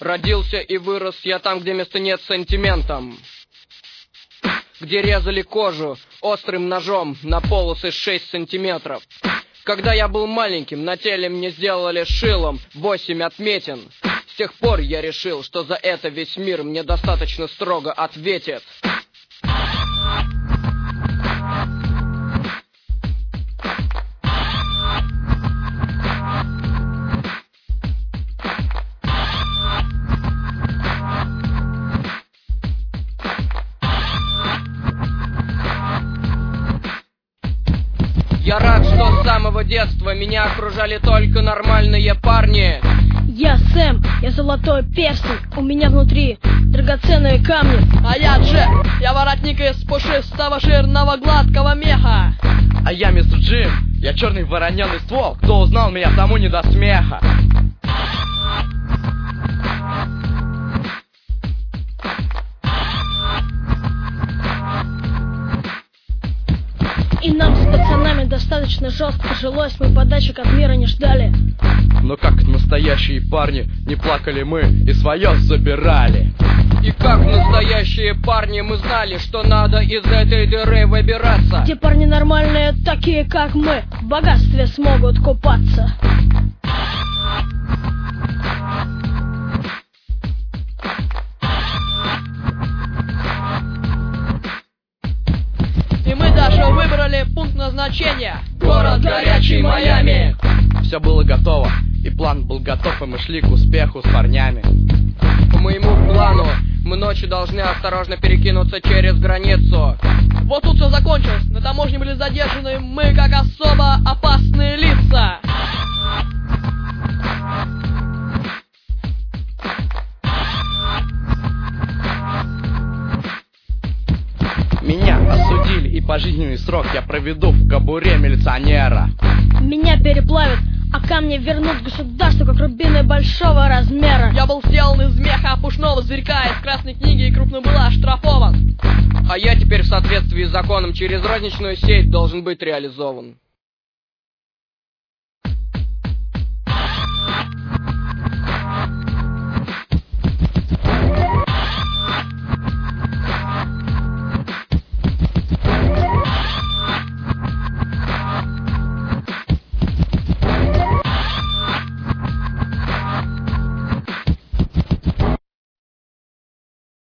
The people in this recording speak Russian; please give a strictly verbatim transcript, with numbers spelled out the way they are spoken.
Родился и вырос я там, где места нет сантиментам, где резали кожу острым ножом на полосы шесть сантиметров. Когда я был маленьким, на теле мне сделали шилом восемь отметин. С тех пор я решил, что за это весь мир мне достаточно строго ответит. Я рад, что с самого детства меня окружали только нормальные парни. Я Сэм, я золотой перстень, у меня внутри драгоценные камни. А я Джек, я воротник из пушистого жирного гладкого меха. А я мистер Джим, я черный вороненый ствол, кто узнал меня, тому не до смеха. И нам с пацанами достаточно жестко жилось, мы подачек от мира не ждали. Но как настоящие парни, не плакали мы и свое забирали. И как настоящие парни мы знали, что надо из этой дыры выбираться. Где парни нормальные, такие как мы, в богатстве смогут купаться. И мы даже выбрали пункт назначения — город горячий Майами. Все было готово, и план был готов, и мы шли к успеху с парнями. По моему плану мы ночью должны осторожно перекинуться через границу. Вот тут все закончилось, на таможне были задержаны мы как особо опасные лица. Меня осудили, и пожизненный срок я проведу в кобуре милиционера. Меня переплавят, а камни вернут государству, как рубины большого размера. Я был сделан из меха пушного зверька из красной книги и крупно был оштрафован. А я теперь в соответствии с законом через розничную сеть должен быть реализован.